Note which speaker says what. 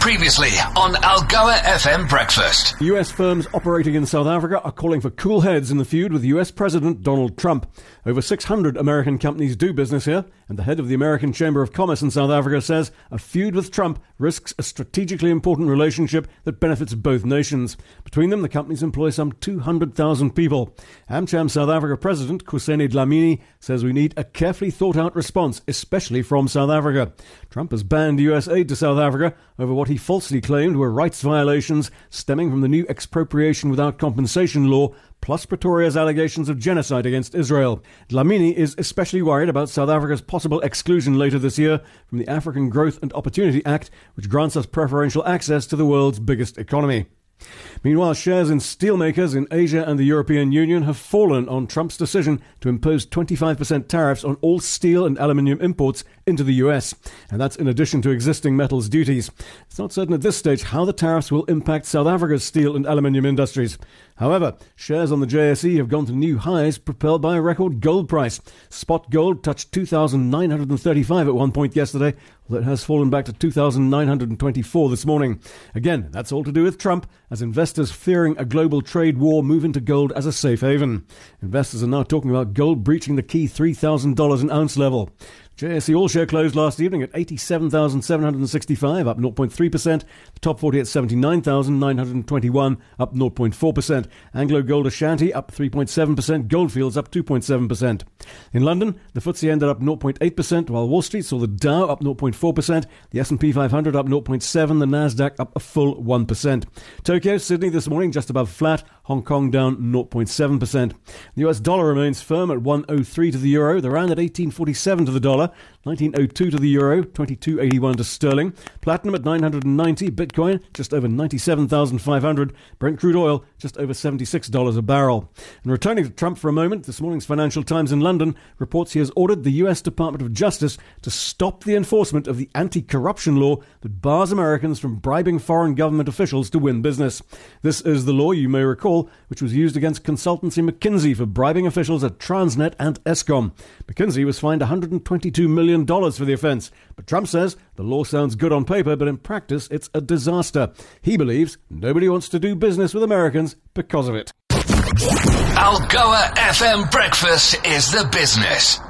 Speaker 1: Previously on Algoa FM Breakfast.
Speaker 2: US firms operating in South Africa are calling for cool heads in the feud with US President Donald Trump. Over 600 American companies do business here, and the head of the American Chamber of Commerce in South Africa says a feud with Trump risks a strategically important relationship that benefits both nations. Between them, the companies employ some 200,000 people. AmCham South Africa President Khuseni Dlamini says we need a carefully thought-out response, especially from South Africa. Trump has banned US aid to South Africa over what he falsely claimed were rights violations stemming from the new expropriation without compensation law, plus Pretoria's allegations of genocide against Israel. Dlamini is especially worried about South Africa's possible exclusion later this year from the African Growth and Opportunity Act, which grants us preferential access to the world's biggest economy. Meanwhile, shares in steelmakers in Asia and the European Union have fallen on Trump's decision to impose 25% tariffs on all steel and aluminium imports into the US. And that's in addition to existing metals duties. It's not certain at this stage how the tariffs will impact South Africa's steel and aluminium industries. However, shares on the JSE have gone to new highs, propelled by a record gold price. Spot gold touched $2,935 at one point yesterday, although it has fallen back to $2,924 this morning. Again, that's all to do with Trump, as investors fearing a global trade war move into gold as a safe haven. Investors are now talking about gold breaching the key $3,000 an ounce level. JSE All-Share closed last evening at 87,765, up 0.3%. The top 40 at 79,921, up 0.4%. Anglo Gold Ashanti up 3.7%. Goldfields up 2.7%. In London, the FTSE ended up 0.8%, while Wall Street saw the Dow up 0.4%, the S&P 500 up 0.7%, the Nasdaq up a full 1%. Tokyo, Sydney this morning just above flat. Hong Kong down 0.7%. The US dollar remains firm at 103 to the euro. The rand at 1847 to the dollar. 1902 to the euro, 2281 to sterling. Platinum at 990, Bitcoin just over 97,500, Brent crude oil just over $76 a barrel. And returning to Trump for a moment, this morning's Financial Times in London reports he has ordered the US Department of Justice to stop the enforcement of the anti-corruption law that bars Americans from bribing foreign government officials to win business. This is the law, you may recall, which was used against consultancy McKinsey for bribing officials at Transnet and Eskom. McKinsey was fined $122 million for the offence. But Trump says the law sounds good on paper, but in practice it's a disaster. He believes nobody wants to do business with Americans because of it.
Speaker 1: Algoa FM Breakfast is the business.